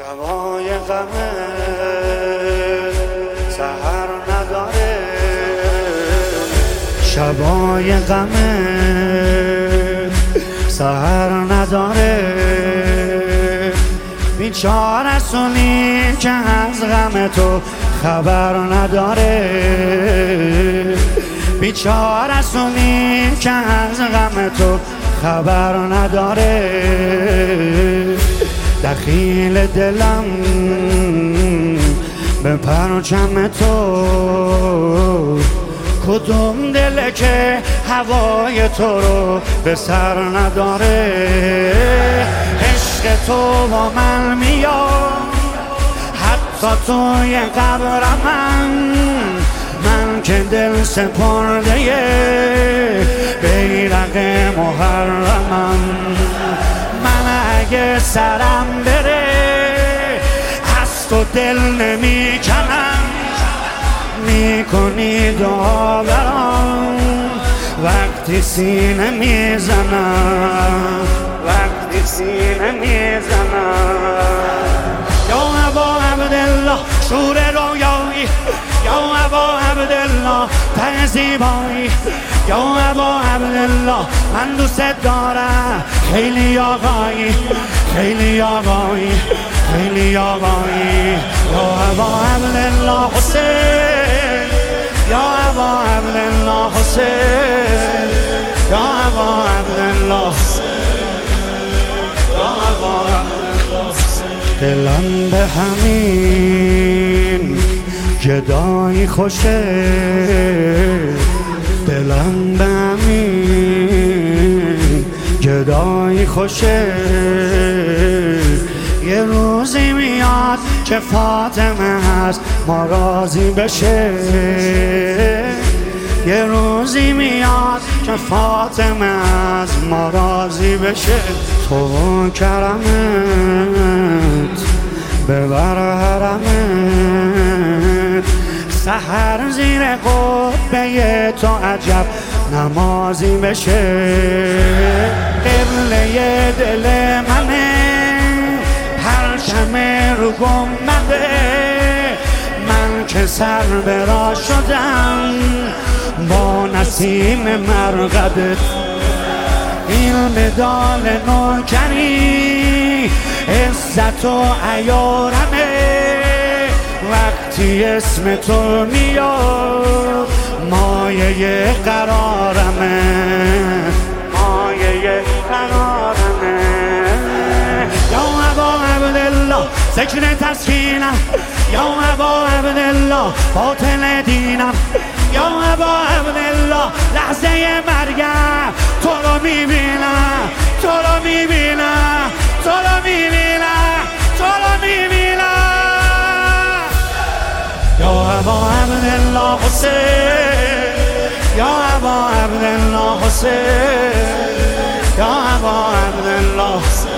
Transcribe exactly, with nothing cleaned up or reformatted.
شبای غمه سحر نداره، شبای غمه سحر نداره. بیچاره سونی که از غم تو خبر نداره، بیچاره سونی که از غم تو خبر نداره. دخیل دلم به پرچم تو، کدوم دله که هوای تو رو به سر نداره. عشق تو با من میاد حتی توی قبر من، من که دل سپرده بیرق محرمم. من اگه سرم بره از تو دل نمی کنم، میکنی دعا برام وقتی سینه میزنم، وقتی سینه میزنم. یا ابا عبدالله شور رویایی، یا ابا عبدالله ته زیبایی، یا ابا عبدالله من دوست دارم خیلی آقایی، خیلی آقایی، خیلی آقایی. یا ابا عبدالله حسین، یا ابا عبدالله حسین، یا ابا عبدالله حسین، یا ابا عبدالله حسین. دلم به همین جدایی خوشه، دلم به همین جدایی خوشه. یه روزی میاد که فاطمه هست ما راضی بشه، یه روزی میاد که فاطمه از ما راضی بشه. تو کرمت ببر حرمت، سحر زیر قبه تو عجب نمازی بشه. قبله دل منه پرچم رو گنبده، من که سر برا شدم با نسیم مرقدت. این مدال نوکری عزت و عیارمه، وقتی اسم تو میاد مایه قرارمه، مایه قرارمه. یا ابا عبدالله ذکر تسکینم، یا ابا عبدالله باطل دینم، یا ابا عبدالله لحظه مرگم تو رو میبینم، تو رو میبینم، تو رو میبینم، تو رو میبینم. یا ابا عبدالله حسین، یا ابا عبدالله حسین، یا ابا عبدالله حسین.